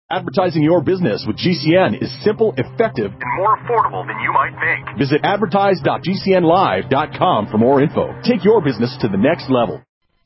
Advertising your business with GCN is simple, effective, and more affordable than you might think. Visit advertise.gcnlive.com for more info. Take your business to the next level.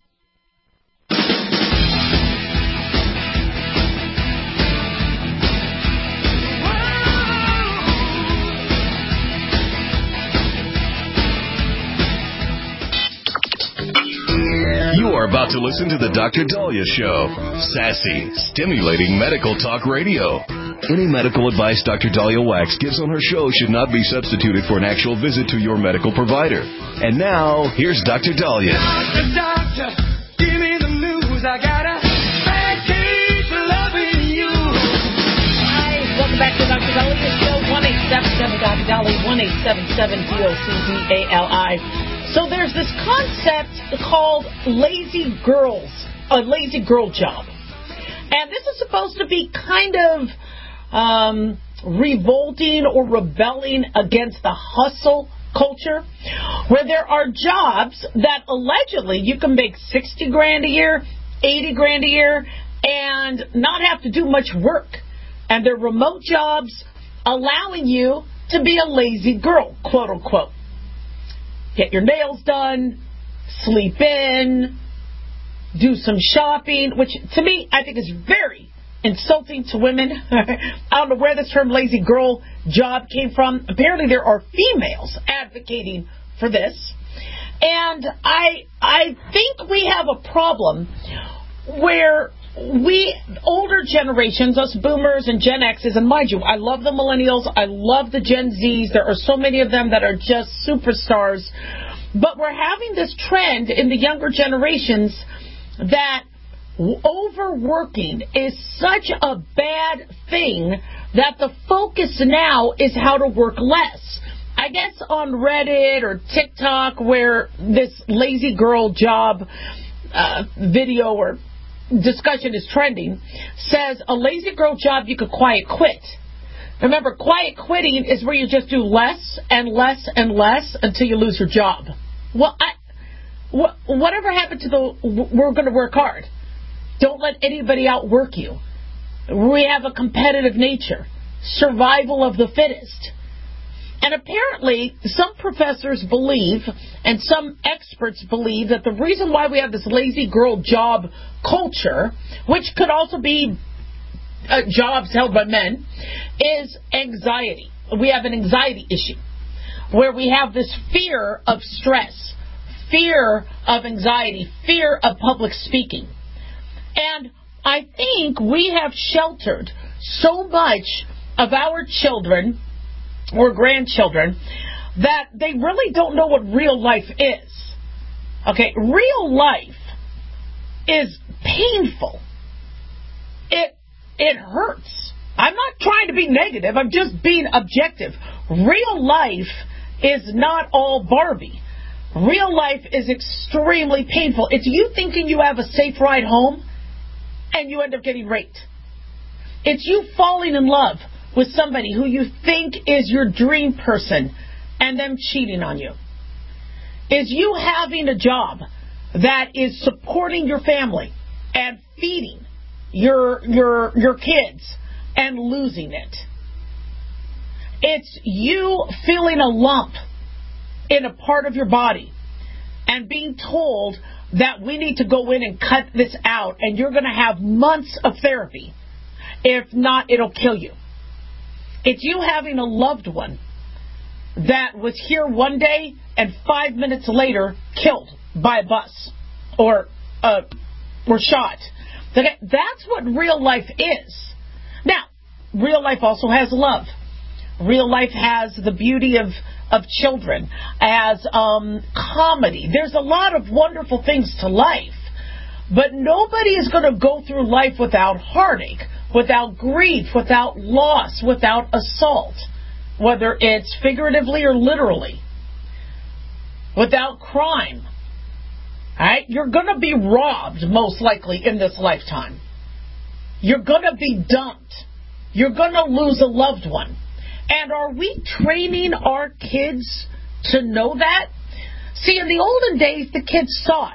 You are about to listen to the Dr. Daliah Show. Sassy, stimulating medical talk radio. Any medical advice Dr. Daliah Wax gives on her show should not be substituted for an actual visit to your medical provider. And now, here's Dr. Daliah. Doctor, give me the news. I got a bad case of loving you. Hi, welcome back to Dr. Daliah Show. 1-877 Dr. Daliah, 1-877-DOCDALI. So there's this concept called lazy girls, a lazy girl job. And this is supposed to be kind of revolting or rebelling against the hustle culture, where there are jobs that allegedly you can make $60,000 a year, $80,000 a year, and not have to do much work. And they're remote jobs allowing you to be a lazy girl, quote unquote. Get your nails done, sleep in, do some shopping, which to me I think is very insulting to women. I don't know where this term lazy girl job came from. Apparently there are females advocating for this. And I think we have a problem where we, older generations, us boomers and Gen X's, and mind you, I love the millennials, I love the Gen Zs, there are so many of them that are just superstars, but we're having this trend in the younger generations that overworking is such a bad thing that the focus now is how to work less. I guess on Reddit or TikTok, where this lazy girl job video or discussion is trending, says a lazy girl job you could quiet quit. Remember, quiet quitting is where you just do less and less and less until you lose your job. Well, whatever happened to the we're going to work hard? Don't let anybody outwork you. We have a competitive nature. Survival of the fittest. And apparently, some professors believe, and some experts believe, that the reason why we have this lazy girl job culture, which could also be jobs held by men, is anxiety. We have an anxiety issue, where we have this fear of stress, fear of anxiety, fear of public speaking. And I think we have sheltered so much of our children or grandchildren that they really don't know what real life is. Okay, real life is painful. It hurts. I'm not trying to be negative. I'm just being objective. Real life is not all Barbie. Real life is extremely painful. It's you thinking you have a safe ride home and you end up getting raped. It's you falling in love with somebody who you think is your dream person and them cheating on you. Is you having a job that is supporting your family and feeding your kids and losing it. It's you feeling a lump in a part of your body and being told that we need to go in and cut this out and you're going to have months of therapy. If not, it'll kill you. It's you having a loved one that was here one day and 5 minutes later killed by a bus or shot. That's what real life is. Now, real life also has love. Real life has the beauty of children, as comedy. There's a lot of wonderful things to life. But nobody is going to go through life without heartache, without grief, without loss, without assault, whether it's figuratively or literally, without crime. All right? You're going to be robbed, most likely, in this lifetime. You're going to be dumped. You're going to lose a loved one. And are we training our kids to know that? See, in the olden days, the kids saw it.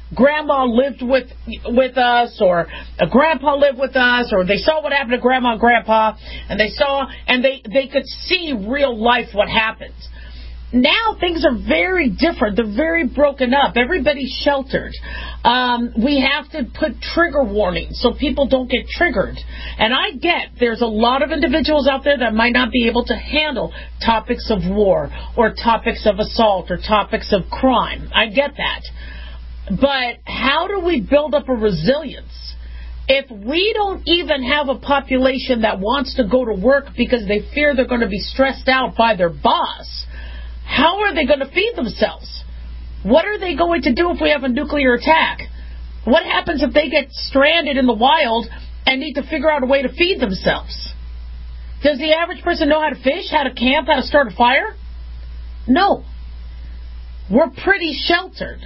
grandma lived with us, or a grandpa lived with us, or they saw what happened to grandma and grandpa, and they could see real life what happens. Now things are very different. They're very broken up. Everybody's sheltered. We have to put trigger warnings so people don't get triggered. And I get there's a lot of individuals out there that might not be able to handle topics of war or topics of assault or topics of crime. I get that. But how do we build up a resilience if we don't even have a population that wants to go to work because they fear they're going to be stressed out by their boss? How are they going to feed themselves? What are they going to do if we have a nuclear attack? What happens if they get stranded in the wild and need to figure out a way to feed themselves? Does the average person know how to fish, how to camp, how to start a fire? No. We're pretty sheltered.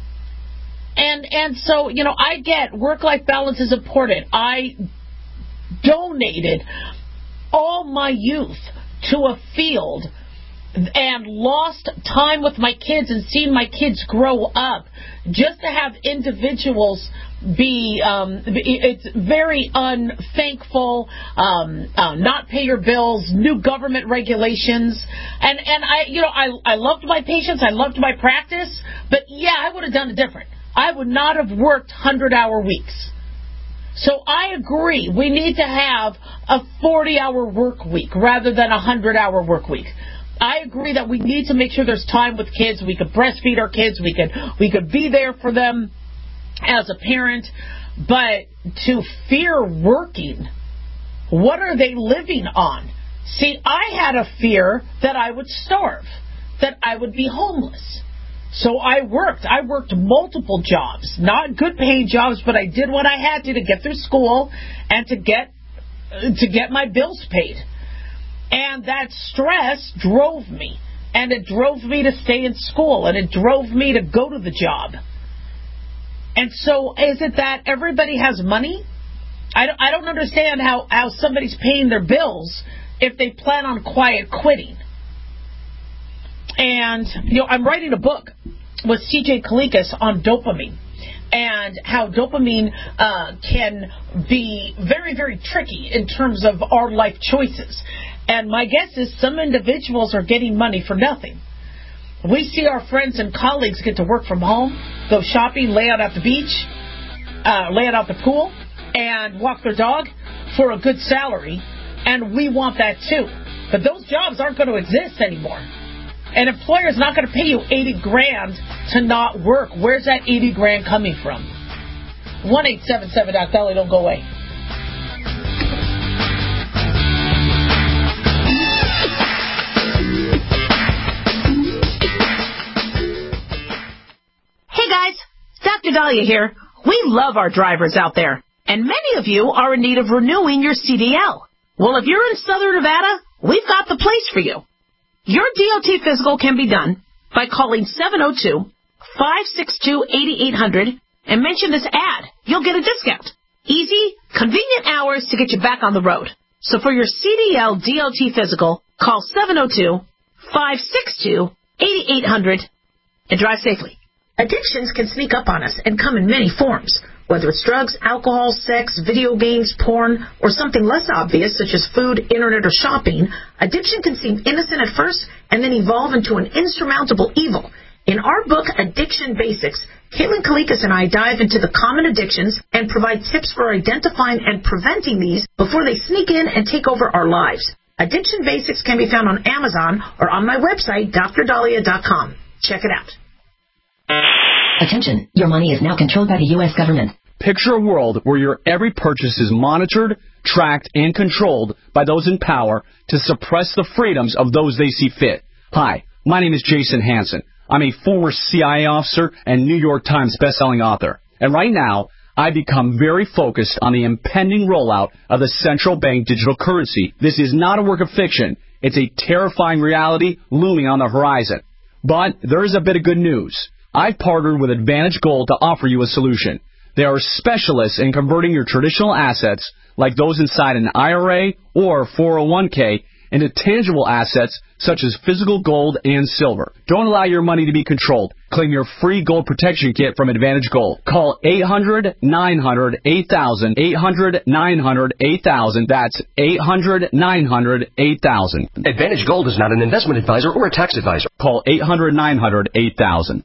And so, I get work-life balance is important. I donated all my youth to a field and lost time with my kids and seen my kids grow up just to have individuals be it's very unthankful, not pay your bills, new government regulations, and I loved my patients, I loved my practice, but I would have done it different. I would not have worked 100-hour weeks. So I agree, we need to have a 40-hour work week rather than a 100-hour work week. I agree that we need to make sure there's time with kids. We could breastfeed our kids. We could be there for them as a parent. But to fear working, what are they living on? See, I had a fear that I would starve, that I would be homeless. So I worked. I worked multiple jobs, not good paying jobs, but I did what I had to get through school and to get my bills paid. And that stress drove me. And it drove me to stay in school. And it drove me to go to the job. And so is it that everybody has money? I don't understand how somebody's paying their bills if they plan on quiet quitting. And, I'm writing a book with C.J. Kalikas on dopamine. And how dopamine can be very, very tricky in terms of our life choices. And my guess is some individuals are getting money for nothing. We see our friends and colleagues get to work from home, go shopping, lay out at the beach, lay out at the pool, and walk their dog for a good salary. And we want that too. But those jobs aren't going to exist anymore. An employer is not going to pay you $80,000 to not work. Where's that $80,000 coming from? 1-877-DOC-DOLLY. Don't go away. Hey guys, Dr. Dahlia here. We love our drivers out there, and many of you are in need of renewing your CDL. Well, if you're in Southern Nevada, we've got the place for you. Your DOT physical can be done by calling 702-562-8800 and mention this ad. You'll get a discount. Easy, convenient hours to get you back on the road. So for your CDL DOT physical, call 702-562-8800 and drive safely. Addictions can sneak up on us and come in many forms. Whether it's drugs, alcohol, sex, video games, porn, or something less obvious such as food, internet, or shopping, addiction can seem innocent at first and then evolve into an insurmountable evil. In our book, Addiction Basics, Caitlin Kalikas and I dive into the common addictions and provide tips for identifying and preventing these before they sneak in and take over our lives. Addiction Basics can be found on Amazon or on my website, drdahlia.com. Check it out. Attention, your money is now controlled by the U.S. government. Picture a world where your every purchase is monitored, tracked, and controlled by those in power to suppress the freedoms of those they see fit. Hi, my name is Jason Hansen. I'm a former CIA officer and New York Times bestselling author. And right now, I've become very focused on the impending rollout of the central bank digital currency. This is not a work of fiction. It's a terrifying reality looming on the horizon. But there is a bit of good news. I've partnered with Advantage Gold to offer you a solution. They are specialists in converting your traditional assets, like those inside an IRA or 401k, into tangible assets such as physical gold and silver. Don't allow your money to be controlled. Claim your free gold protection kit from Advantage Gold. Call 800-900-8000, 800-900-8000. That's 800-900-8000. Advantage Gold is not an investment advisor or a tax advisor. Call 800-900-8000.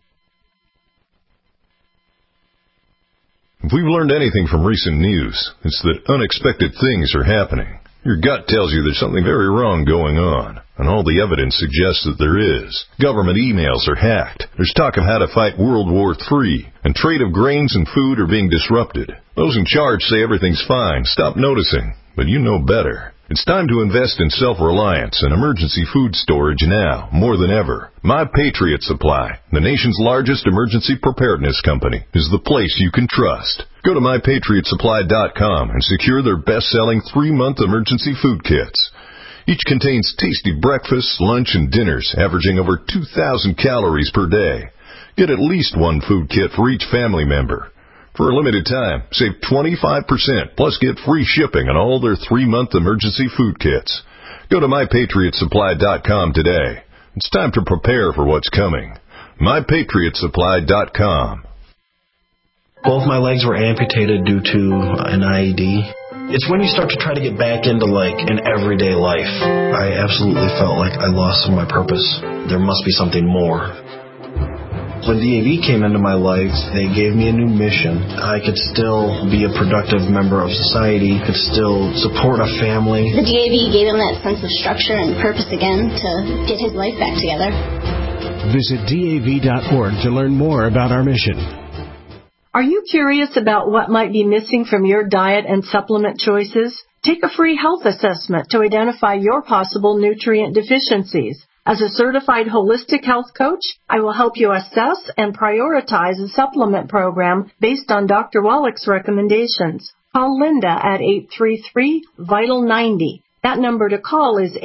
If we've learned anything from recent news, it's that unexpected things are happening. Your gut tells you there's something very wrong going on, and all the evidence suggests that there is. Government emails are hacked. There's talk of how to fight World War III, and trade of grains and food are being disrupted. Those in charge say everything's fine. Stop noticing, but you know better. It's time to invest in self-reliance and emergency food storage now, more than ever. My Patriot Supply, the nation's largest emergency preparedness company, is the place you can trust. Go to MyPatriotSupply.com and secure their best-selling 3-month emergency food kits. Each contains tasty breakfasts, lunch, and dinners, averaging over 2,000 calories per day. Get at least one food kit for each family member. For a limited time, save 25%, plus get free shipping on all their 3-month emergency food kits. Go to MyPatriotSupply.com today. It's time to prepare for what's coming. MyPatriotSupply.com. Both my legs were amputated due to an IED. It's when you start to try to get back into, an everyday life. I absolutely felt like I lost some of my purpose. There must be something more. When DAV came into my life, they gave me a new mission. I could still be a productive member of society, could still support a family. The DAV gave him that sense of structure and purpose again to get his life back together. Visit DAV.org to learn more about our mission. Are you curious about what might be missing from your diet and supplement choices? Take a free health assessment to identify your possible nutrient deficiencies. As a certified holistic health coach, I will help you assess and prioritize a supplement program based on Dr. Wallach's recommendations. Call Linda at 833-VITAL-90. That number to call is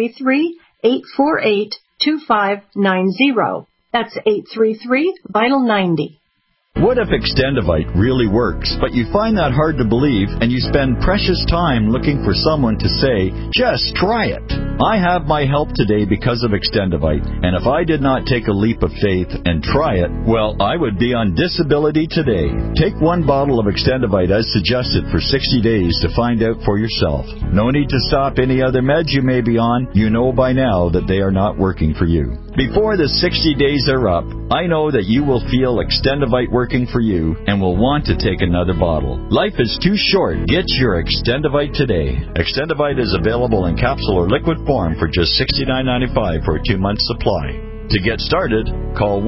833-848-2590. That's 833-VITAL-90. What if Extendivite really works, but you find that hard to believe and you spend precious time looking for someone to say, just try it? I have my help today because of Extendivite, and if I did not take a leap of faith and try it, well, I would be on disability today. Take 1 bottle of Extendivite as suggested for 60 days to find out for yourself. No need to stop any other meds you may be on. You know by now that they are not working for you. Before the 60 days are up, I know that you will feel Extendivite working for you and will want to take another bottle. Life is too short. Get your Extendivite today. Extendivite is available in capsule or liquid form for just $69.95 for a 2-month supply. To get started, call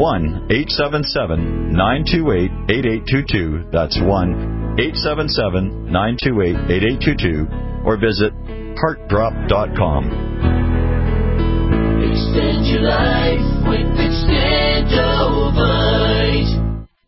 1-877-928-8822. That's 1-877-928-8822. Or visit heartdrop.com. Extend your life with Extendovite.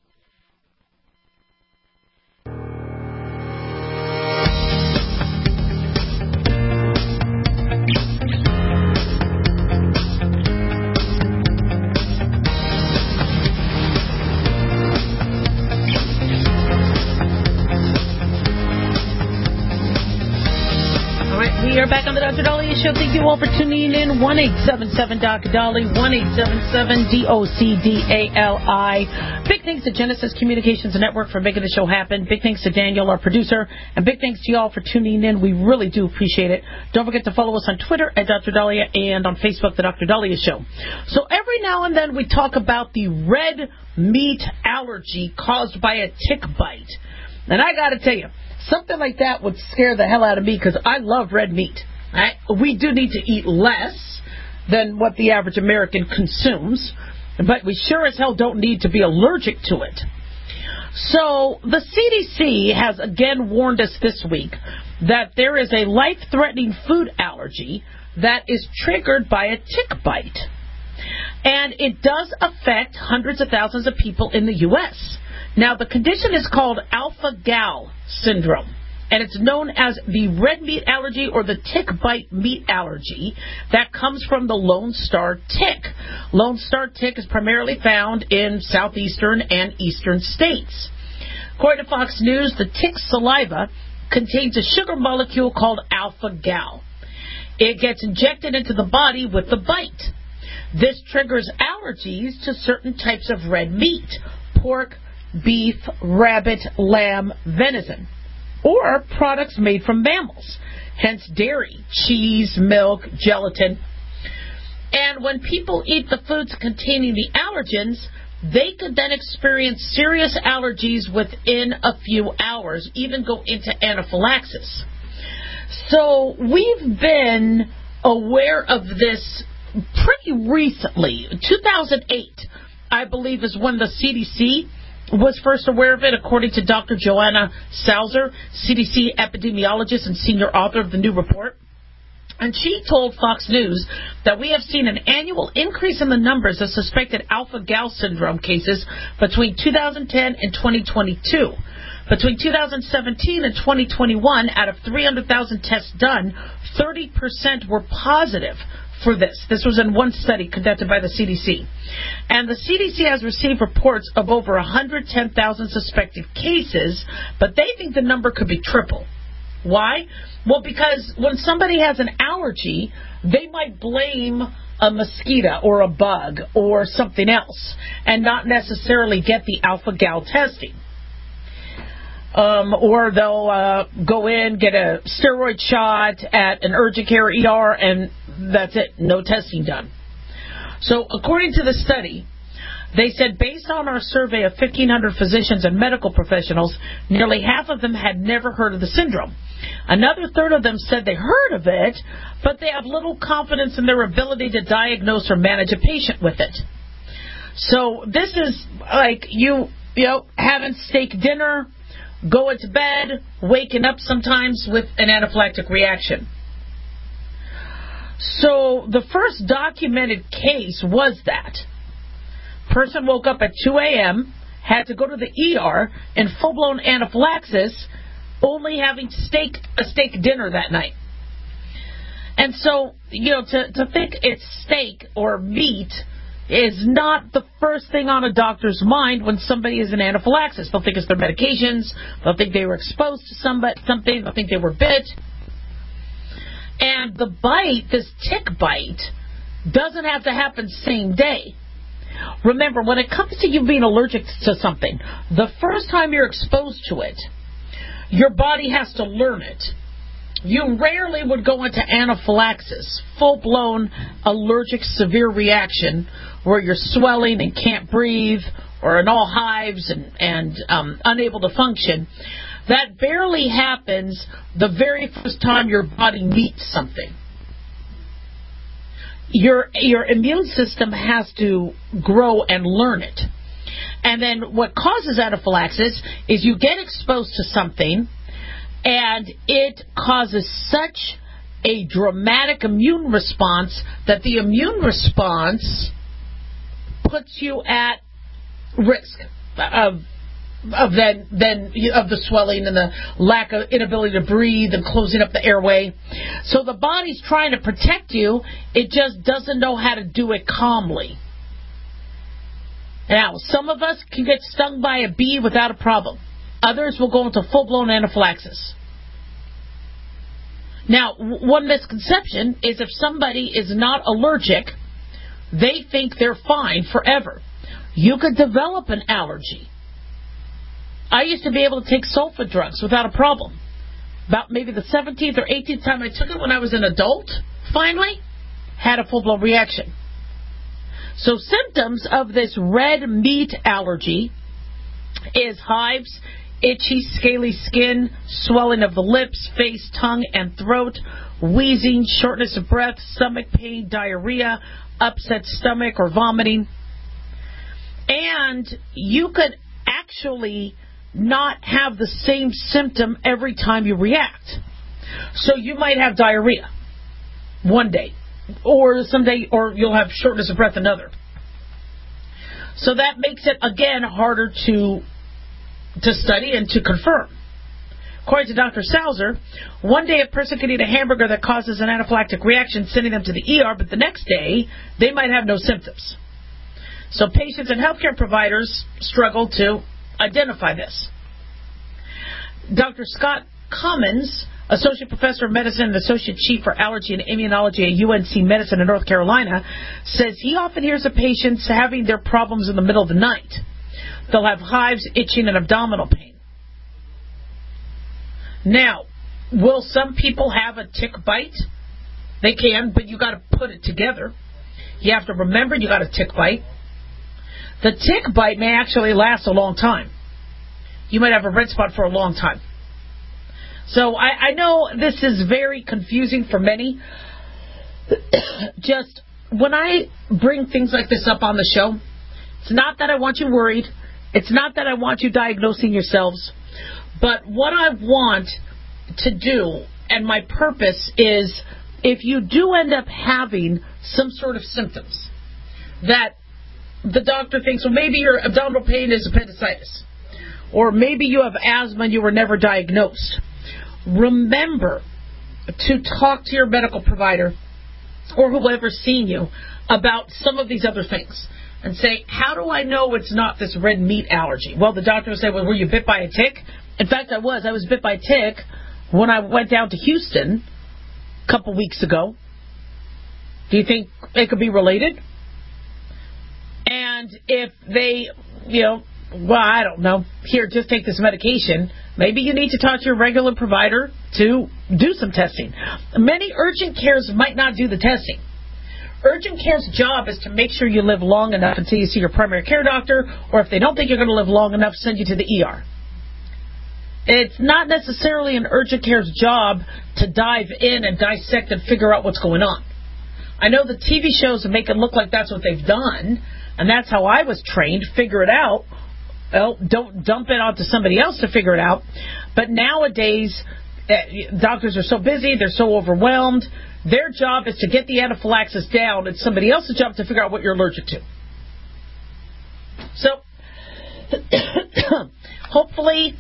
We are back on the Dr. Dahlia Show. Thank you all for tuning in. 1-877-Dr. Dolly, 1-877-DOCDALI. Big thanks to Genesis Communications Network for making the show happen. Big thanks to Daniel, our producer. And big thanks to you all for tuning in. We really do appreciate it. Don't forget to follow us on Twitter at Dr. Dahlia and on Facebook, The Dr. Dahlia Show. So every now and then we talk about the red meat allergy caused by a tick bite. And I got to tell you, something like that would scare the hell out of me because I love red meat. Right? We do need to eat less than what the average American consumes, but we sure as hell don't need to be allergic to it. So the CDC has again warned us this week that there is a life-threatening food allergy that is triggered by a tick bite. And it does affect hundreds of thousands of people in the U.S. Now, the condition is called alpha-gal syndrome, and it's known as the red meat allergy or the tick bite meat allergy that comes from the Lone Star tick. Lone Star tick is primarily found in southeastern and eastern states. According to Fox News, the tick's saliva contains a sugar molecule called alpha-gal. It gets injected into the body with the bite. This triggers allergies to certain types of red meat, pork, beef, rabbit, lamb, venison, or products made from mammals, hence dairy, cheese, milk, gelatin. And when people eat the foods containing the allergens, they could then experience serious allergies within a few hours, even go into anaphylaxis. So we've been aware of this pretty recently. 2008, I believe, is when the CDC was first aware of it, according to Dr. Joanna Salzer, CDC epidemiologist and senior author of the new report. And she told Fox News that we have seen an annual increase in the numbers of suspected alpha-gal syndrome cases between 2010 and 2022. Between 2017 and 2021, out of 300,000 tests done, 30% were positive for this. This was in one study conducted by the CDC. And the CDC has received reports of over 110,000 suspected cases, but they think the number could be triple. Why? Well, because when somebody has an allergy, they might blame a mosquito or a bug or something else and not necessarily get the alpha-gal testing. Or they'll go in, get a steroid shot at an urgent care ER, and that's it. No testing done. So according to the study, they said based on our survey of 1,500 physicians and medical professionals, nearly half of them had never heard of the syndrome. Another third of them said they heard of it, but they have little confidence in their ability to diagnose or manage a patient with it. So this is like you having steak dinner, going to bed, waking up sometimes with an anaphylactic reaction. So the first documented case was that person woke up at 2 a.m., had to go to the ER in full-blown anaphylaxis, only having a steak dinner that night. And so, to think it's steak or meat is not the first thing on a doctor's mind when somebody is in anaphylaxis. They'll think it's their medications. They'll think they were exposed to something. They'll think they were bit. And the bite, this tick bite, doesn't have to happen same day. Remember, when it comes to you being allergic to something, the first time you're exposed to it, your body has to learn it. You rarely would go into anaphylaxis, full-blown allergic severe reaction, where you're swelling and can't breathe, or in all hives and unable to function. That barely happens the very first time your body meets something. Your immune system has to grow and learn it. And then what causes anaphylaxis is you get exposed to something, and it causes such a dramatic immune response that the immune response puts you at risk of the swelling and the lack of inability to breathe and closing up the airway. So the body's trying to protect you. It just doesn't know how to do it calmly. Now, some of us can get stung by a bee without a problem. Others will go into full-blown anaphylaxis. Now, one misconception is if somebody is not allergic, they think they're fine forever. You could develop an allergy. I used to be able to take sulfa drugs without a problem. About maybe the 17th or 18th time I took it when I was an adult, finally, had a full-blown reaction. So symptoms of this red meat allergy is hives, itchy, scaly skin, swelling of the lips, face, tongue, and throat, wheezing, shortness of breath, stomach pain, diarrhea, upset stomach, or vomiting. And you could actually not have the same symptom every time you react. So you might have diarrhea one day, or someday, or you'll have shortness of breath another. So that makes it, again, harder to study and to confirm. According to Dr. Salzer, one day a person could eat a hamburger that causes an anaphylactic reaction, sending them to the ER, but the next day they might have no symptoms. So patients and healthcare providers struggle to identify this. Dr. Scott Cummins associate professor of medicine and associate chief for allergy and immunology at UNC Medicine in North Carolina, says he often hears of patients having their problems in the middle of the night. They'll have hives, itching, and abdominal pain. Now, will some people have a tick bite? They can, but you got to put it together. You have to remember you got a tick bite. The tick bite may actually last a long time. You might have a red spot for a long time. So I know this is very confusing for many. Just when I bring things like this up on the show, it's not that I want you worried. It's not that I want you diagnosing yourselves. But what I want to do, and my purpose is, if you do end up having some sort of symptoms that the doctor thinks, well, maybe your abdominal pain is appendicitis, or maybe you have asthma and you were never diagnosed, remember to talk to your medical provider or whoever's seeing you about some of these other things and say, how do I know it's not this red meat allergy? Well, the doctor will say, well, were you bit by a tick? In fact, I was bit by a tick when I went down to Houston a couple weeks ago. Do you think it could be related? And if they, well, I don't know, here, just take this medication, maybe you need to talk to your regular provider to do some testing. Many urgent cares might not do the testing. Urgent care's job is to make sure you live long enough until you see your primary care doctor, or if they don't think you're going to live long enough, send you to the ER. It's not necessarily an urgent care's job to dive in and dissect and figure out what's going on. I know the TV shows make it look like that's what they've done, and that's how I was trained, figure it out. Well, don't dump it onto somebody else to figure it out. But nowadays, doctors are so busy, they're so overwhelmed. Their job is to get the anaphylaxis down. It's somebody else's job to figure out what you're allergic to. So, hopefully,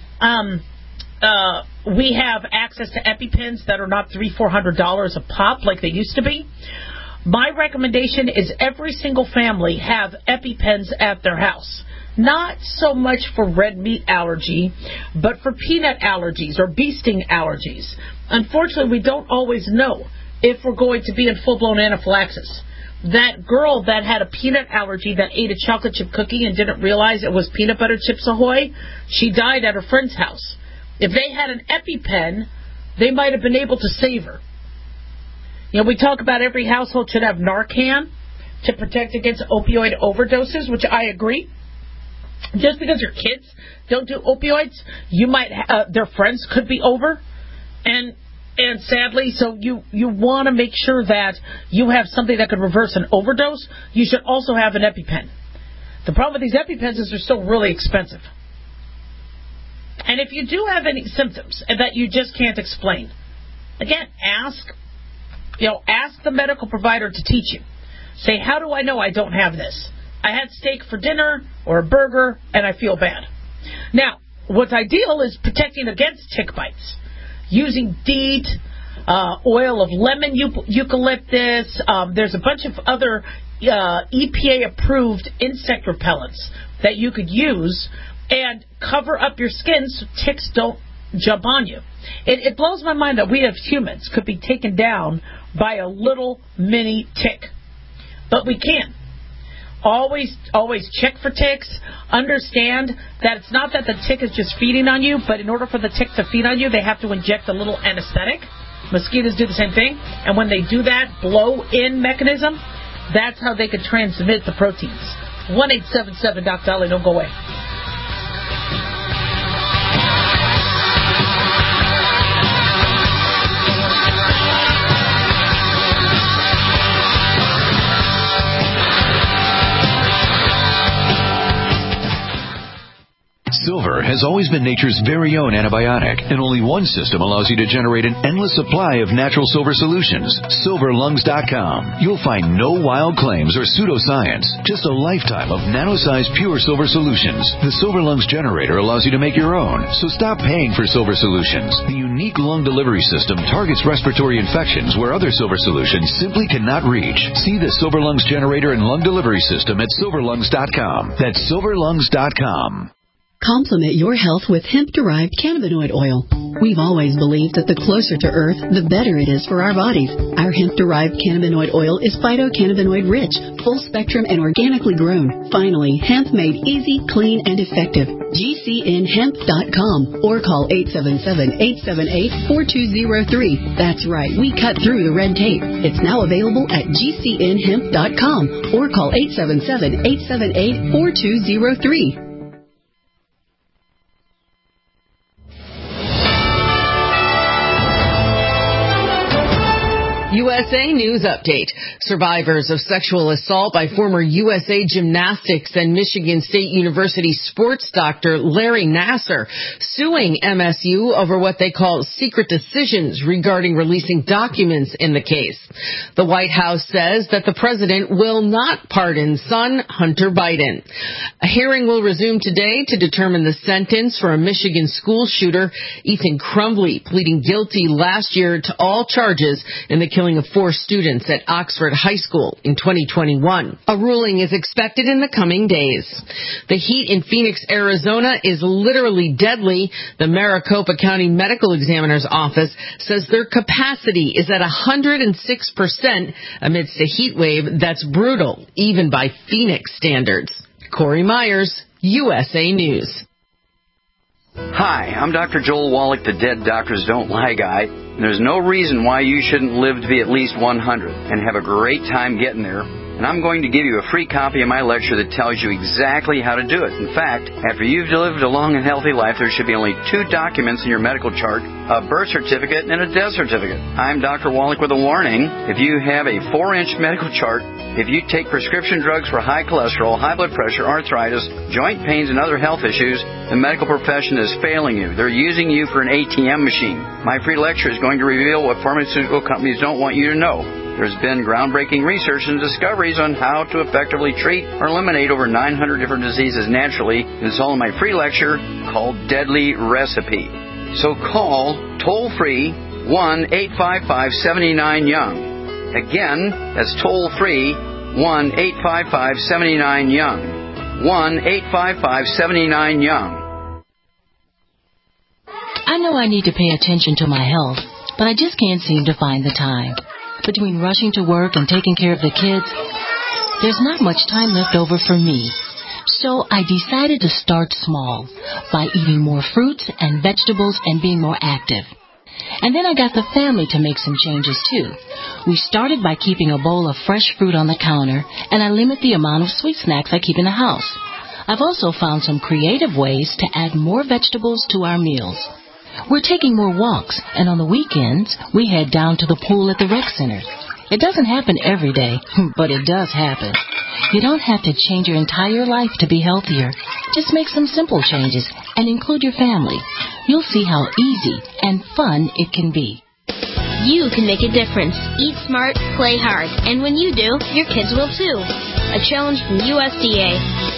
we have access to EpiPens that are not $300-400 a pop like they used to be. My recommendation is every single family have EpiPens at their house. Not so much for red meat allergy, but for peanut allergies or bee sting allergies. Unfortunately, we don't always know if we're going to be in full-blown anaphylaxis. That girl that had a peanut allergy that ate a chocolate chip cookie and didn't realize it was peanut butter chips Ahoy, she died at her friend's house. If they had an EpiPen, they might have been able to save her. We talk about every household should have Narcan to protect against opioid overdoses, which I agree. Just because your kids don't do opioids, you might their friends could be over, and sadly, so you want to make sure that you have something that could reverse an overdose. You should also have an EpiPen. The problem with these EpiPens is they're still really expensive. And if you do have any symptoms that you just can't explain, again, ask the medical provider to teach you. Say, how do I know I don't have this? I had steak for dinner or a burger, and I feel bad. Now, what's ideal is protecting against tick bites. Using DEET, oil of lemon eucalyptus. There's a bunch of other EPA-approved insect repellents that you could use and cover up your skin so ticks don't jump on you. It blows my mind that we as humans could be taken down by a little mini tick. But we can. Always check for ticks. Understand that it's not that the tick is just feeding on you, but in order for the tick to feed on you, they have to inject a little anesthetic. Mosquitoes do the same thing. And when they do that blow-in mechanism, that's how they can transmit the proteins. 1-877-DOC-DOLLY. Don't go away. Silver has always been nature's very own antibiotic, and only one system allows you to generate an endless supply of natural silver solutions. SilverLungs.com. You'll find no wild claims or pseudoscience, just a lifetime of nano-sized pure silver solutions. The Silver Lungs generator allows you to make your own, so stop paying for silver solutions. The unique lung delivery system targets respiratory infections where other silver solutions simply cannot reach. See the Silver Lungs generator and lung delivery system at SilverLungs.com. That's SilverLungs.com. Complement your health with hemp-derived cannabinoid oil. We've always believed that the closer to Earth, the better it is for our bodies. Our hemp-derived cannabinoid oil is phytocannabinoid rich, full spectrum, and organically grown. Finally, hemp made easy, clean, and effective. GCNhemp.com or call 877-878-4203. That's right, we cut through the red tape. It's now available at GCNhemp.com or call 877-878-4203. USA News Update. Survivors of sexual assault by former USA Gymnastics and Michigan State University sports doctor Larry Nassar suing MSU over what they call secret decisions regarding releasing documents in the case. The White House says that the president will not pardon son Hunter Biden. A hearing will resume today to determine the sentence for a Michigan school shooter, Ethan Crumbley, pleading guilty last year to all charges in the killing of 4 students at Oxford High School in 2021. A ruling is expected in the coming days. The heat in Phoenix, Arizona is literally deadly. The Maricopa County Medical Examiner's Office says their capacity is at 106% amidst a heat wave that's brutal, even by Phoenix standards. Corey Myers, USA News. Hi, I'm Dr. Joel Wallach, the Dead Doctors Don't Lie guy. There's no reason why you shouldn't live to be at least 100 and have a great time getting there. And I'm going to give you a free copy of my lecture that tells you exactly how to do it. In fact, after you've lived a long and healthy life, there should be only 2 documents in your medical chart, a birth certificate and a death certificate. I'm Dr. Wallach with a warning. If you have a 4-inch medical chart, if you take prescription drugs for high cholesterol, high blood pressure, arthritis, joint pains, and other health issues, the medical profession is failing you. They're using you for an ATM machine. My free lecture is going to reveal what pharmaceutical companies don't want you to know. There's been groundbreaking research and discoveries on how to effectively treat or eliminate over 900 different diseases naturally. It's all in my free lecture called Deadly Recipe. So call toll-free 1-855-79-YOUNG. Again, that's toll-free 1-855-79-YOUNG. 1-855-79-YOUNG. I know I need to pay attention to my health, but I just can't seem to find the time. Between rushing to work and taking care of the kids, there's not much time left over for me. So I decided to start small by eating more fruits and vegetables and being more active. And then I got the family to make some changes too. We started by keeping a bowl of fresh fruit on the counter, and I limit the amount of sweet snacks I keep in the house. I've also found some creative ways to add more vegetables to our meals. We're taking more walks, and on the weekends, we head down to the pool at the rec center. It doesn't happen every day, but it does happen. You don't have to change your entire life to be healthier. Just make some simple changes and include your family. You'll see how easy and fun it can be. You can make a difference. Eat smart, play hard. And when you do, your kids will too. A challenge from USDA.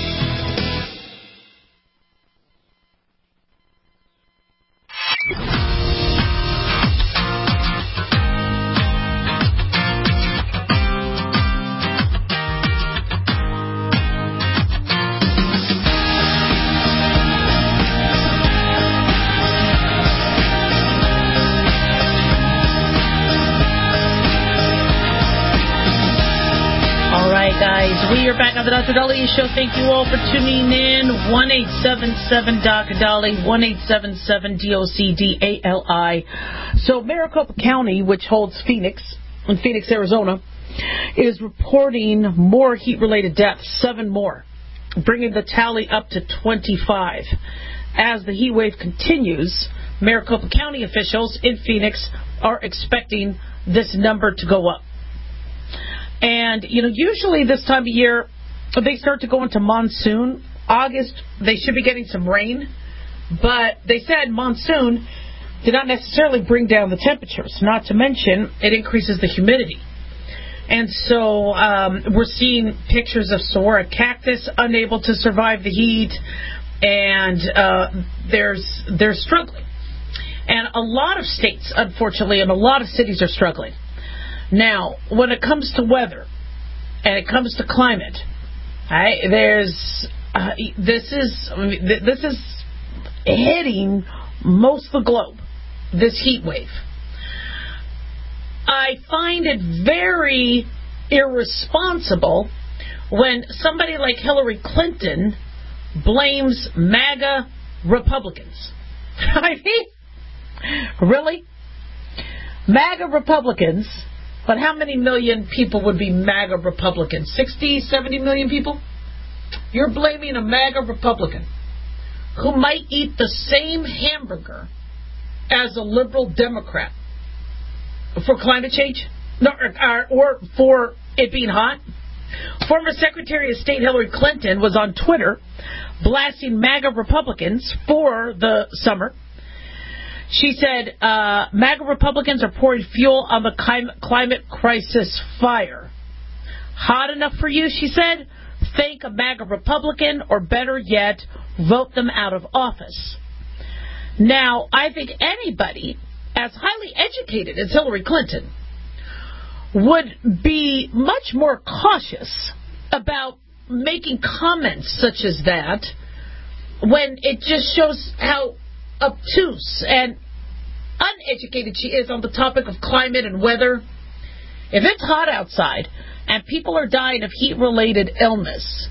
We are back on the Dr. Daliah Show. Thank you all for tuning in. 1-877-Dr. 1-877-DOCDALI. So Maricopa County, which holds Phoenix, in Phoenix, Arizona, is reporting more heat-related deaths, 7 more, bringing the tally up to 25. As the heat wave continues, Maricopa County officials in Phoenix are expecting this number to go up. And, usually this time of year, they start to go into monsoon. August, they should be getting some rain. But they said monsoon did not necessarily bring down the temperatures. Not to mention, it increases the humidity. And so we're seeing pictures of saguaro cactus unable to survive the heat. And they're struggling. And a lot of states, unfortunately, and a lot of cities are struggling. Now, when it comes to weather and it comes to climate, there's this is hitting most of the globe, this heat wave. I find it very irresponsible when somebody like Hillary Clinton blames MAGA Republicans. I mean, really? MAGA Republicans, but how many million people would be MAGA Republicans? 60, 70 million people? You're blaming a MAGA Republican who might eat the same hamburger as a liberal Democrat for climate change? No, or for it being hot? Former Secretary of State Hillary Clinton was on Twitter blasting MAGA Republicans for the summer. She said, MAGA Republicans are pouring fuel on the climate crisis fire. Hot enough for you, she said? Thank a MAGA Republican, or better yet, vote them out of office. Now, I think anybody as highly educated as Hillary Clinton would be much more cautious about making comments such as that when it just shows how obtuse and uneducated she is on the topic of climate and weather. If it's hot outside and people are dying of heat-related illness,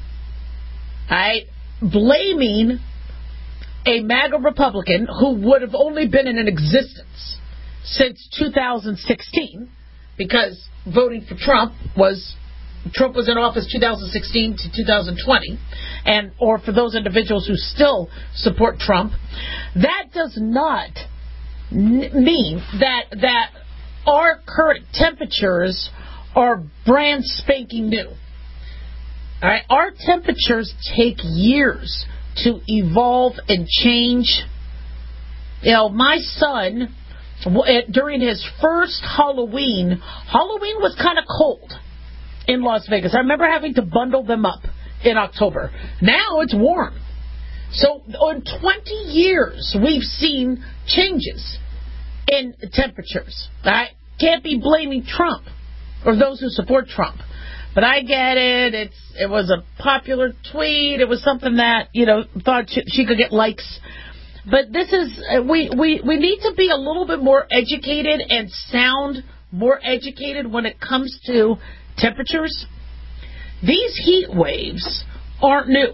blaming a MAGA Republican who would have only been in existence since 2016, because voting for Trump was in office 2016 to 2020, or for those individuals who still support Trump, that does not mean that our current temperatures are brand spanking new. All right, our temperatures take years to evolve and change. You know, my son, during his first Halloween was kind of cold in Las Vegas. I remember having to bundle them up in October. Now it's warm. So in 20 years, we've seen changes in temperatures. I can't be blaming Trump or those who support Trump. But I get it. It was a popular tweet. It was something that, thought she could get likes. But this is, we need to be a little bit more educated and sound more educated when it comes to temperatures. These heat waves aren't new.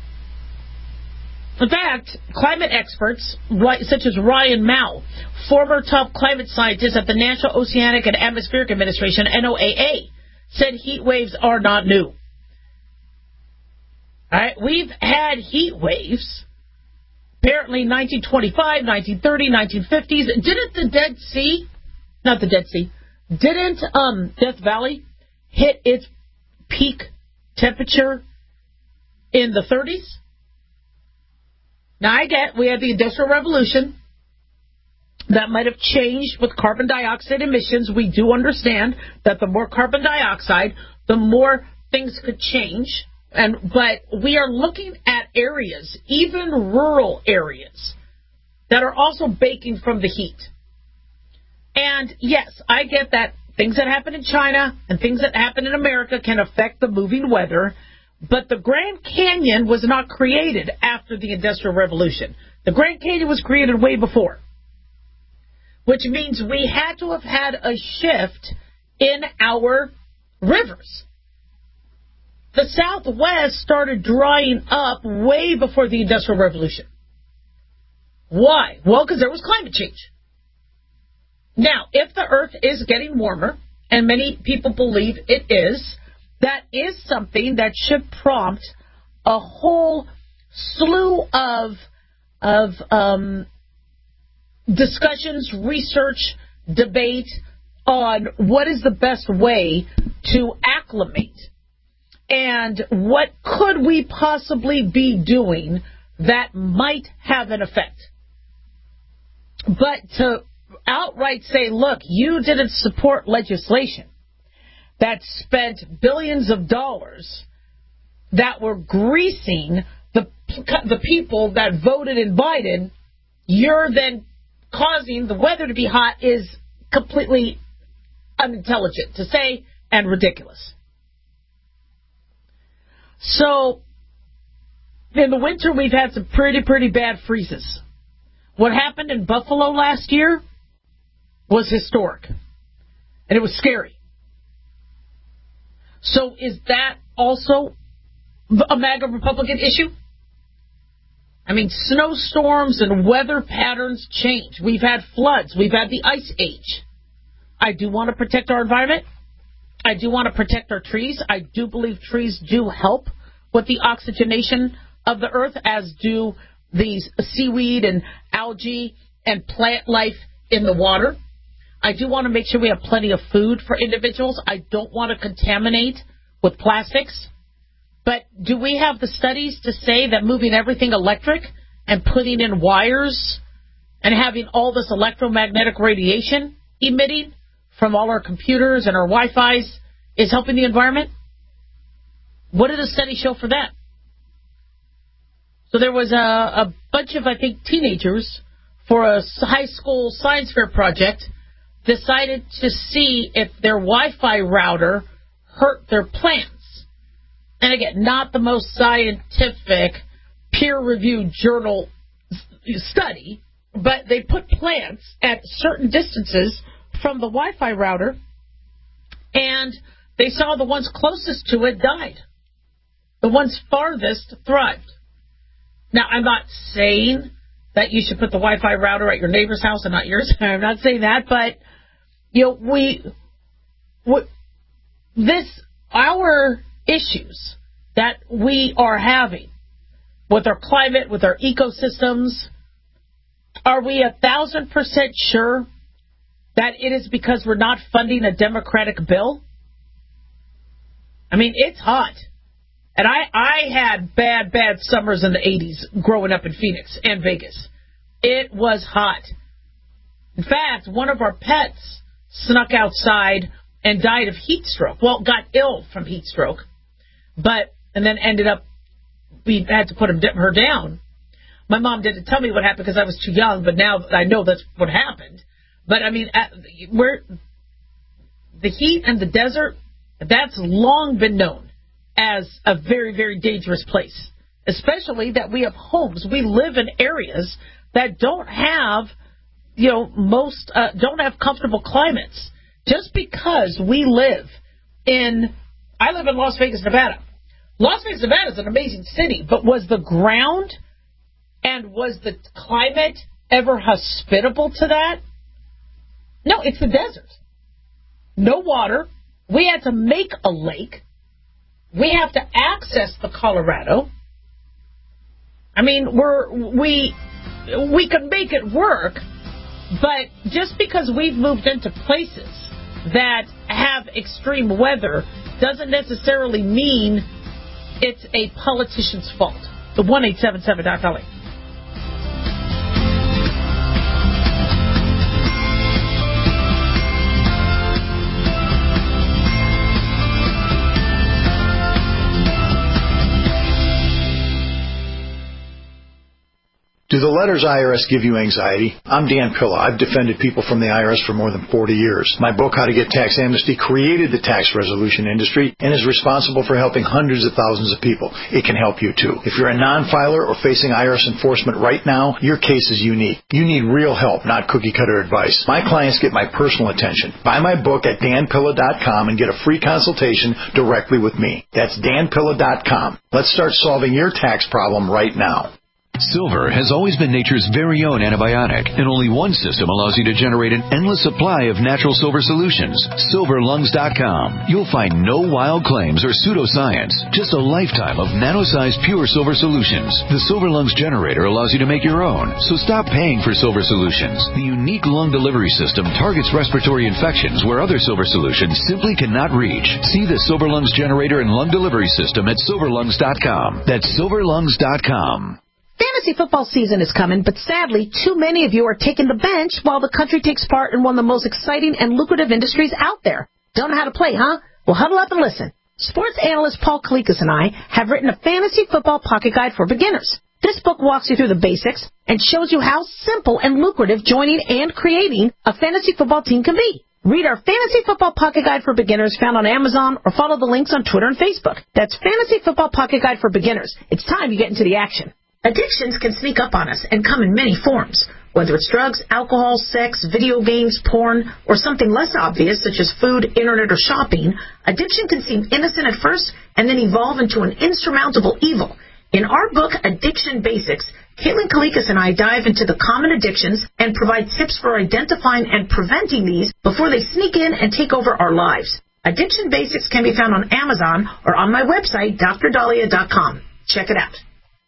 In fact, climate experts such as Ryan Mao, former top climate scientist at the National Oceanic and Atmospheric Administration, NOAA, said heat waves are not new. All right, we've had heat waves, apparently 1925, 1930, 1950s. Didn't Death Valley hit its peak temperature in the 30s? Now, we had the Industrial Revolution. That might have changed with carbon dioxide emissions. We do understand that the more carbon dioxide, the more things could change. But we are looking at areas, even rural areas, that are also baking from the heat. And yes, I get that things that happen in China and things that happen in America can affect the moving weather. But the Grand Canyon was not created after the Industrial Revolution. The Grand Canyon was created way before, which means we had to have had a shift in our rivers. The Southwest started drying up way before the Industrial Revolution. Why? Well, because there was climate change. Now, if the Earth is getting warmer, and many people believe it is, that is something that should prompt a whole slew of discussions, research, debate on what is the best way to acclimate and what could we possibly be doing that might have an effect. But to outright say, look, you didn't support legislation that spent billions of dollars that were greasing the people that voted in Biden, you're then causing the weather to be hot, is completely unintelligent to say and ridiculous. So In the winter, we've had some pretty bad freezes. What happened in Buffalo last year was historic, and it was scary. So is that also a MAGA Republican issue? I mean, snowstorms and weather patterns change. We've had floods. We've had the ice age. I do want to protect our environment. I do want to protect our trees. I do believe trees do help with the oxygenation of the earth, as do these seaweed and algae and plant life in the water. I do want to make sure we have plenty of food for individuals. I don't want to contaminate with plastics. But do we have the studies to say that moving everything electric and putting in wires and having all this electromagnetic radiation emitting from all our computers and our Wi-Fis is helping the environment? What did the study show for that? So there was a bunch of, I think, teenagers for a high school science fair project decided to see if their Wi-Fi router hurt their plants. And again, not the most scientific, peer-reviewed journal study, but they put plants at certain distances from the Wi-Fi router, and they saw the ones closest to it died. The ones farthest thrived. Now, I'm not saying that you should put the Wi-Fi router at your neighbor's house and not yours. I'm not saying that, but our issues that we are having with our climate, with our ecosystems, are we 1,000% sure that it is because we're not funding a Democratic bill? I mean, it's hot. And I had bad summers in the 80s growing up in Phoenix and Vegas. It was hot. In fact, one of our pets snuck outside and died of heat stroke. Well, got ill from heat stroke, and then ended up, we had to put her down. My mom didn't tell me what happened because I was too young, but now I know that's what happened. But, I mean, the heat and the desert, that's long been known as a very dangerous place, especially that we have homes. We live in areas that don't have, don't have comfortable climates. Just because I live in Las Vegas, Nevada. Las Vegas, Nevada is an amazing city, but was the ground and was the climate ever hospitable to that? No, it's the desert. No water. We had to make a lake. We have to access the Colorado. I mean, we can make it work, but just because we've moved into places that have extreme weather doesn't necessarily mean it's a politician's fault. The 1-877-DOC-LA. Do the letters IRS give you anxiety? I'm Dan Pilla. I've defended people from the IRS for more than 40 years. My book, How to Get Tax Amnesty, created the tax resolution industry and is responsible for helping hundreds of thousands of people. It can help you, too. If you're a non-filer or facing IRS enforcement right now, your case is unique. You need real help, not cookie-cutter advice. My clients get my personal attention. Buy my book at danpilla.com and get a free consultation directly with me. That's danpilla.com. Let's start solving your tax problem right now. Silver has always been nature's very own antibiotic, and only one system allows you to generate an endless supply of natural silver solutions. SilverLungs.com. You'll find no wild claims or pseudoscience, just a lifetime of nano-sized pure silver solutions. The Silver Lungs generator allows you to make your own, so stop paying for silver solutions. The unique lung delivery system targets respiratory infections where other silver solutions simply cannot reach. See the Silver Lungs generator and lung delivery system at SilverLungs.com. That's SilverLungs.com. Fantasy football season is coming, but sadly, too many of you are taking the bench while the country takes part in one of the most exciting and lucrative industries out there. Don't know how to play, huh? Well, huddle up and listen. Sports analyst Paul Kalikas and I have written a fantasy football pocket guide for beginners. This book walks you through the basics and shows you how simple and lucrative joining and creating a fantasy football team can be. Read our Fantasy Football Pocket Guide for Beginners found on Amazon or follow the links on Twitter and Facebook. That's Fantasy Football Pocket Guide for Beginners. It's time you get into the action. Addictions can sneak up on us and come in many forms. Whether it's drugs, alcohol, sex, video games, porn, or something less obvious such as food, internet, or shopping, addiction can seem innocent at first and then evolve into an insurmountable evil. In our book, Addiction Basics, Caitlin Kalikas and I dive into the common addictions and provide tips for identifying and preventing these before they sneak in and take over our lives. Addiction Basics can be found on Amazon or on my website, drdahlia.com. Check it out.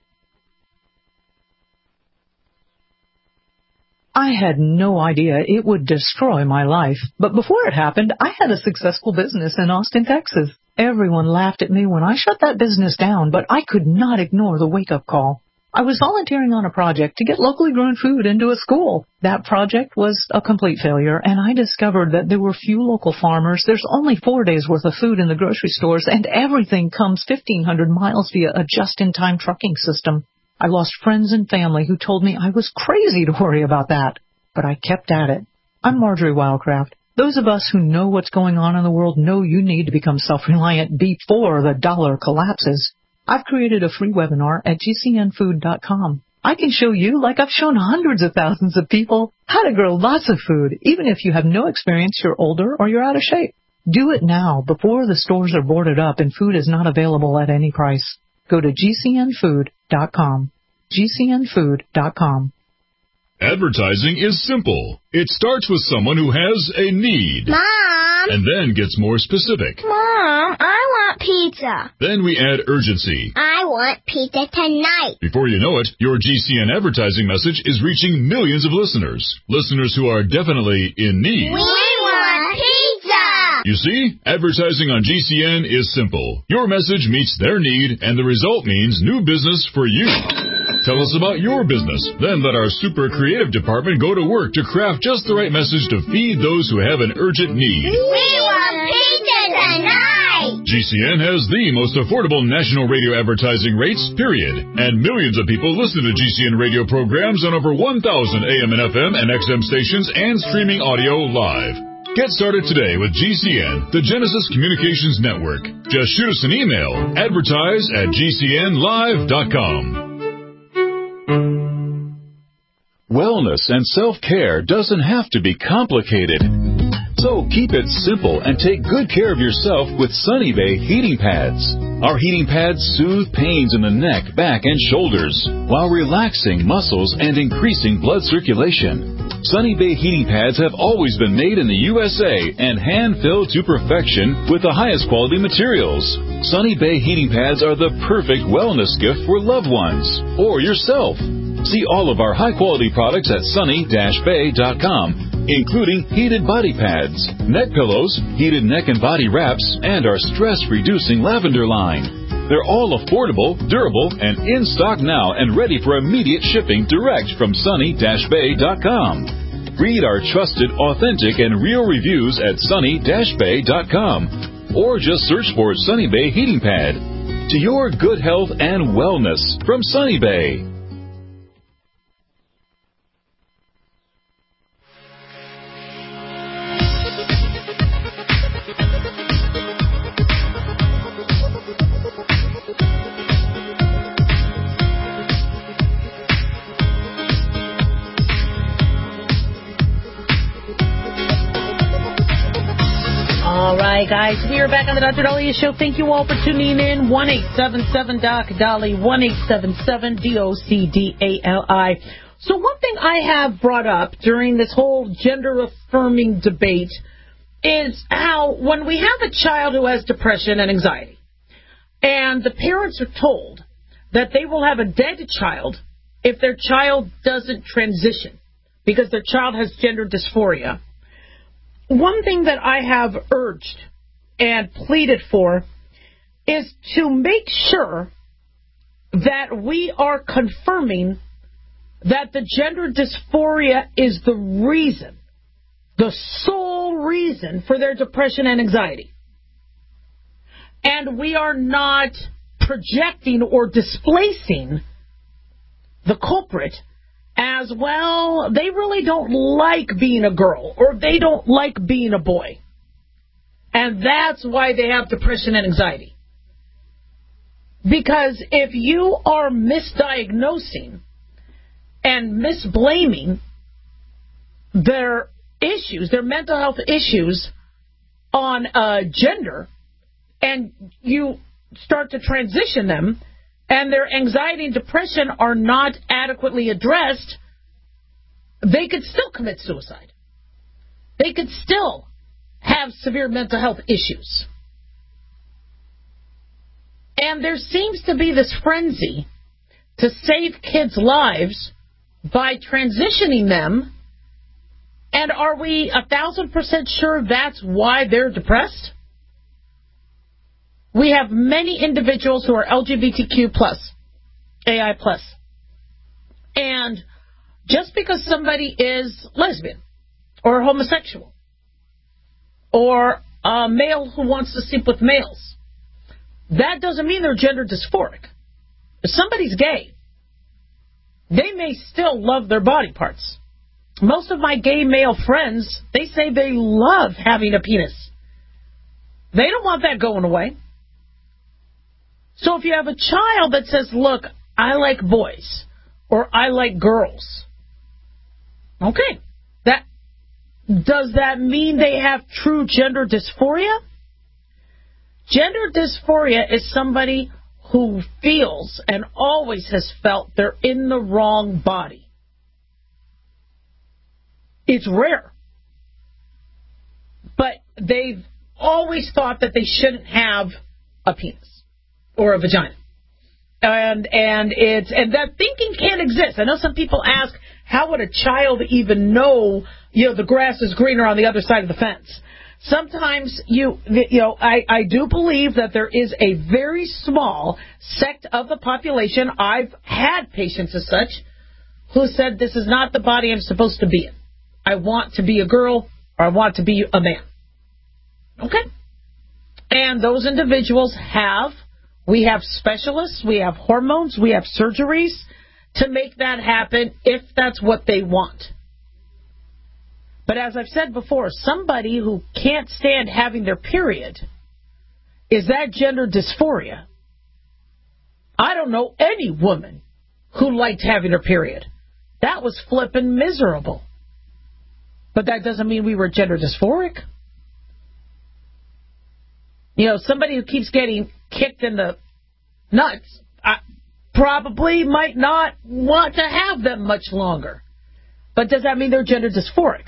I had no idea it would destroy my life, but before it happened, I had a successful business in Austin, Texas. Everyone laughed at me when I shut that business down, but I could not ignore the wake-up call. I was volunteering on a project to get locally grown food into a school. That project was a complete failure, and I discovered that there were few local farmers. There's only 4 days' worth of food in the grocery stores, and everything comes 1,500 miles via a just-in-time trucking system. I lost friends and family who told me I was crazy to worry about that, but I kept at it. I'm Marjorie Wildcraft. Those of us who know what's going on in the world know you need to become self-reliant before the dollar collapses. I've created a free webinar at gcnfood.com. I can show you, like I've shown hundreds of thousands of people, how to grow lots of food, even if you have no experience, you're older, or you're out of shape. Do it now, before the stores are boarded up and food is not available at any price. Go to gcnfood.com. gcnfood.com. Advertising is simple. It starts with someone who has a need. Mom! And then gets more specific. Mom, I want pizza. Then we add urgency. I want pizza tonight. Before you know it, your GCN advertising message is reaching millions of listeners. Listeners who are definitely in need. We want pizza! You see, advertising on GCN is simple. Your message meets their need, and the result means new business for you. Tell us about your business. Then let our super creative department go to work to craft just the right message to feed those who have an urgent need. We want pizza tonight! GCN has the most affordable national radio advertising rates, period. And millions of people listen to GCN radio programs on over 1,000 AM and FM and XM stations and streaming audio live. Get started today with GCN, the Genesis Communications Network. Just shoot us an email, advertise@gcnlive.com. Wellness and self-care doesn't have to be complicated. So keep it simple and take good care of yourself with Sunny Bay heating pads. Our heating pads soothe pains in the neck, back, and shoulders while relaxing muscles and increasing blood circulation. Sunny Bay heating pads have always been made in the USA and hand-filled to perfection with the highest quality materials. Sunny Bay heating pads are the perfect wellness gift for loved ones or yourself. See all of our high-quality products at sunny-bay.com, including heated body pads, neck pillows, heated neck and body wraps, and our stress-reducing lavender line. They're all affordable, durable, and in stock now and ready for immediate shipping direct from sunny-bay.com. Read our trusted, authentic, and real reviews at sunny-bay.com, or just search for Sunny Bay Heating Pad. To your good health and wellness from Sunny Bay. All right, guys, we are back on the Dr. Dahlia Show. Thank you all for tuning in. 1-877-DOC-DALI, 1-877-DOC-DALI. So one thing I have brought up during this whole gender-affirming debate is how when we have a child who has depression and anxiety, and the parents are told that they will have a dead child if their child doesn't transition because their child has gender dysphoria, one thing that I have urged and pleaded for is to make sure that we are confirming that the gender dysphoria is the reason, the sole reason for their depression and anxiety. And we are not projecting or displacing the culprit as well, they really don't like being a girl, or they don't like being a boy. And that's why they have depression and anxiety. Because if you are misdiagnosing and misblaming their issues, their mental health issues, on gender, and you start to transition them, and their anxiety and depression are not adequately addressed, they could still commit suicide. They could still have severe mental health issues. And there seems to be this frenzy to save kids' lives by transitioning them. And are we 1,000% sure that's why they're depressed? We have many individuals who are LGBTQ+, AI+. And just because somebody is lesbian or homosexual or a male who wants to sleep with males, that doesn't mean they're gender dysphoric. If somebody's gay, they may still love their body parts. Most of my gay male friends, they say they love having a penis. They don't want that going away. So if you have a child that says, look, I like boys, or I like girls, okay, does that mean they have true gender dysphoria? Gender dysphoria is somebody who feels and always has felt they're in the wrong body. It's rare. But they've always thought that they shouldn't have a penis or a vagina. And that thinking can't exist. I know some people ask, how would a child even know, the grass is greener on the other side of the fence? Sometimes, I do believe that there is a very small sect of the population, I've had patients as such, who said, this is not the body I'm supposed to be in. I want to be a girl, or I want to be a man. Okay? And those individuals we have specialists, we have hormones, we have surgeries to make that happen if that's what they want. But as I've said before, somebody who can't stand having their period, is that gender dysphoria? I don't know any woman who liked having her period. That was flippin' miserable. But that doesn't mean we were gender dysphoric. Somebody who keeps getting kicked in the nuts probably might not want to have them much longer. But does that mean they're gender dysphoric?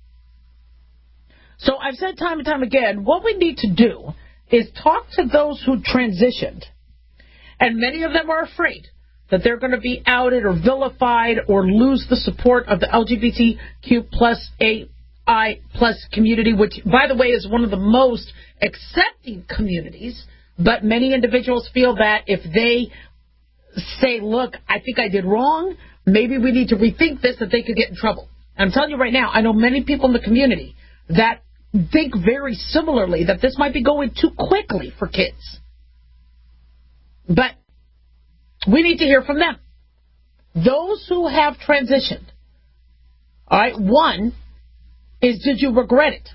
So I've said time and time again, what we need to do is talk to those who transitioned. And many of them are afraid that they're going to be outed or vilified or lose the support of the LGBTQ plus AI plus community, which, by the way, is one of the most accepting communities. But many individuals feel that if they say, look, I think I did wrong, maybe we need to rethink this, that they could get in trouble. I'm telling you right now, I know many people in the community that think very similarly, that this might be going too quickly for kids. But we need to hear from them. Those who have transitioned. All right, one is, did you regret it?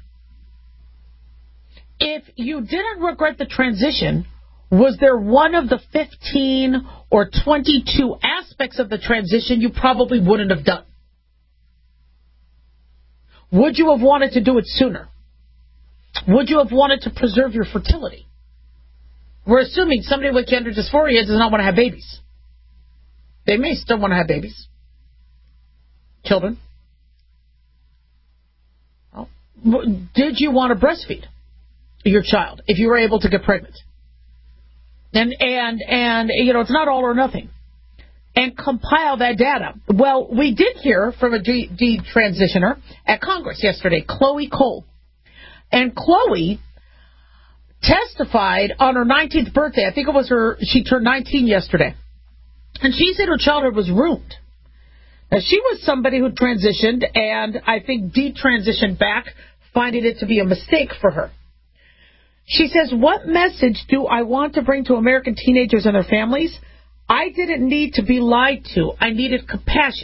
If you didn't regret the transition, was there one of the 15 or 22 aspects of the transition you probably wouldn't have done? Would you have wanted to do it sooner? Would you have wanted to preserve your fertility? We're assuming somebody with gender dysphoria does not want to have babies. They may still want to have babies. Children. Well, did you want to breastfeed your child if you were able to get pregnant? And it's not all or nothing. And compile that data. Well, we did hear from a detransitioner at Congress yesterday, Chloe Cole. And Chloe testified on her 19th birthday. I think it was she turned 19 yesterday. And she said her childhood was ruined. Now, she was somebody who transitioned and I think detransitioned back, finding it to be a mistake for her. She says, what message do I want to bring to American teenagers and their families? I didn't need to be lied to. I needed compassion.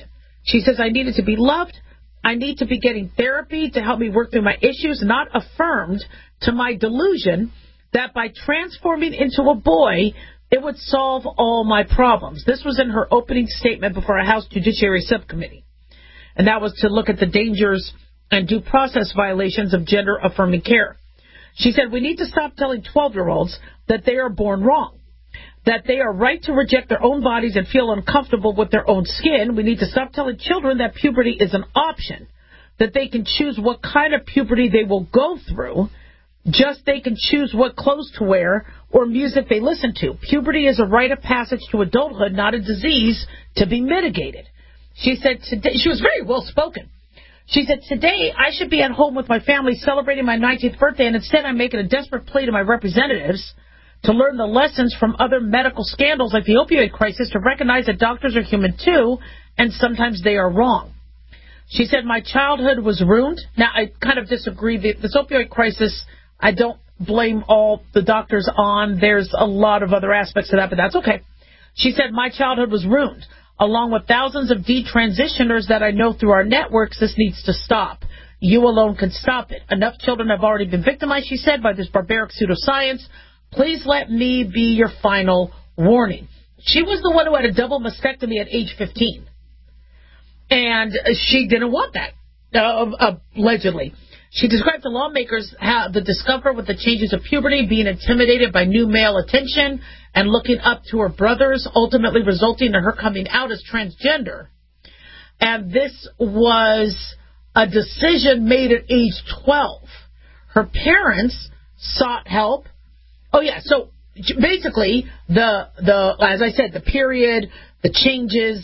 She says, I needed to be loved. I need to be getting therapy to help me work through my issues, not affirmed to my delusion that by transforming into a boy, it would solve all my problems. This was in her opening statement before a House Judiciary Subcommittee. And that was to look at the dangers and due process violations of gender-affirming care. She said, we need to stop telling 12-year-olds that they are born wrong, that they are right to reject their own bodies and feel uncomfortable with their own skin. We need to stop telling children that puberty is an option, that they can choose what kind of puberty they will go through, just they can choose what clothes to wear or music they listen to. Puberty is a rite of passage to adulthood, not a disease to be mitigated. She said today, she was very well spoken. She said, today I should be at home with my family celebrating my 19th birthday, and instead I'm making a desperate plea to my representatives to learn the lessons from other medical scandals like the opioid crisis, to recognize that doctors are human too, and sometimes they are wrong. She said, my childhood was ruined. Now, I kind of disagree. This opioid crisis, I don't blame all the doctors on. There's a lot of other aspects of that, but that's okay. She said, my childhood was ruined. Along with thousands of detransitioners that I know through our networks, this needs to stop. You alone can stop it. Enough children have already been victimized, she said, by this barbaric pseudoscience. Please let me be your final warning. She was the one who had a double mastectomy at age 15. And she didn't want that, allegedly. She described to lawmakers how the discomfort with the changes of puberty, being intimidated by new male attention, and looking up to her brothers, ultimately resulting in her coming out as transgender. And this was a decision made at age 12. Her parents sought help. Oh, yeah, so basically, as I said, the period, the changes,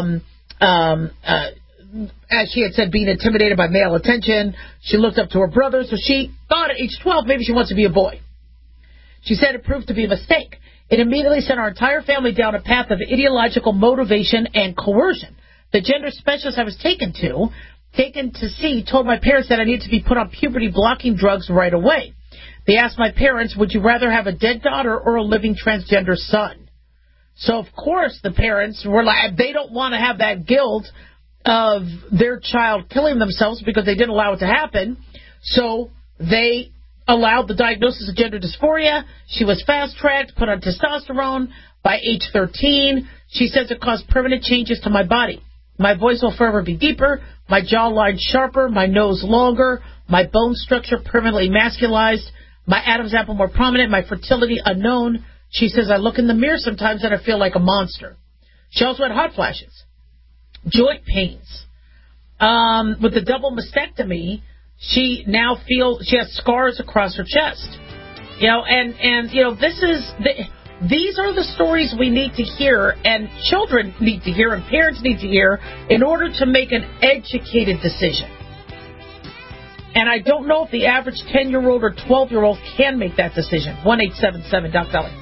as she had said, being intimidated by male attention. She looked up to her brother, so she thought at age 12 maybe she wants to be a boy. She said it proved to be a mistake. It immediately sent our entire family down a path of ideological motivation and coercion. The gender specialist I was taken to see, told my parents that I needed to be put on puberty-blocking drugs right away. They asked my parents, would you rather have a dead daughter or a living transgender son? So, of course, the parents were like, they don't want to have that guilt of their child killing themselves because they didn't allow it to happen. So they allowed the diagnosis of gender dysphoria. She was fast-tracked, put on testosterone. By age 13, she says it caused permanent changes to my body. My voice will forever be deeper, my jawline sharper, my nose longer, my bone structure permanently masculized, my Adam's apple more prominent, my fertility unknown. She says, I look in the mirror sometimes and I feel like a monster. She also had hot flashes, joint pains. With the double mastectomy, she now feels she has scars across her chest. You know, and you know, these are the stories we need to hear, and children need to hear, and parents need to hear in order to make an educated decision. And I don't know if the average 10-year-old or 12-year-old can make that decision. 1-877-DOC-BELLY.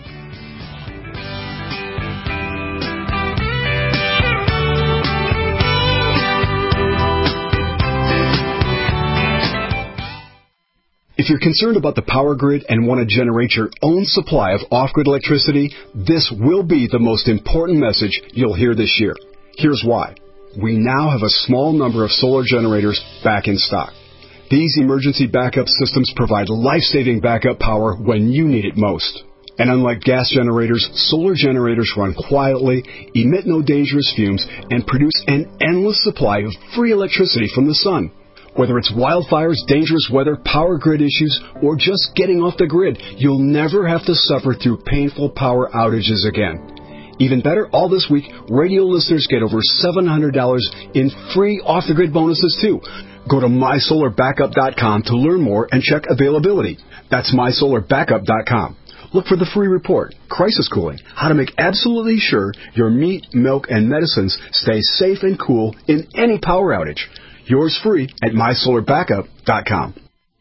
If you're concerned about the power grid and want to generate your own supply of off-grid electricity, this will be the most important message you'll hear this year. Here's why. We now have a small number of solar generators back in stock. These emergency backup systems provide life-saving backup power when you need it most. And unlike gas generators, solar generators run quietly, emit no dangerous fumes, and produce an endless supply of free electricity from the sun. Whether it's wildfires, dangerous weather, power grid issues, or just getting off the grid, you'll never have to suffer through painful power outages again. Even better, all this week, radio listeners get over $700 in free off-the-grid bonuses, too. Go to mysolarbackup.com to learn more and check availability. That's mysolarbackup.com. Look for the free report, Crisis Cooling, how to make absolutely sure your meat, milk, and medicines stay safe and cool in any power outage. Yours free at mysolarbackup.com.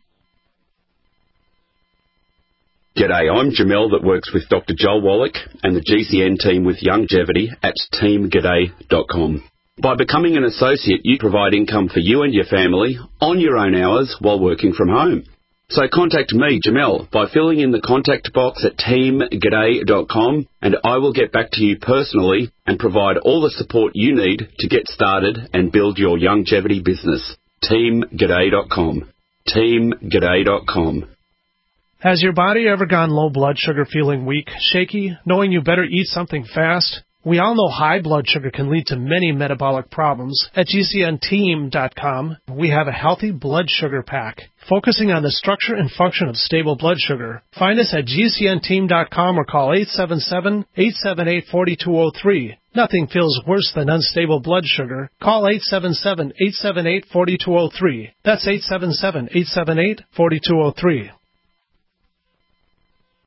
G'day, I'm Jamel that works with Dr. Joel Wallach and the GCN team with Longevity at teamg'day.com. By becoming an associate, you provide income for you and your family on your own hours while working from home. So contact me, Jamel, by filling in the contact box at teamg'day.com, and I will get back to you personally and provide all the support you need to get started and build your longevity business. teamg'day.com. teamg'day.com. Has your body ever gone low blood sugar, feeling weak, shaky, knowing you better eat something fast? We all know high blood sugar can lead to many metabolic problems. At GCNteam.com, we have a healthy blood sugar pack, focusing on the structure and function of stable blood sugar. Find us at GCNteam.com or call 877-878-4203. Nothing feels worse than unstable blood sugar. Call 877-878-4203. That's 877-878-4203.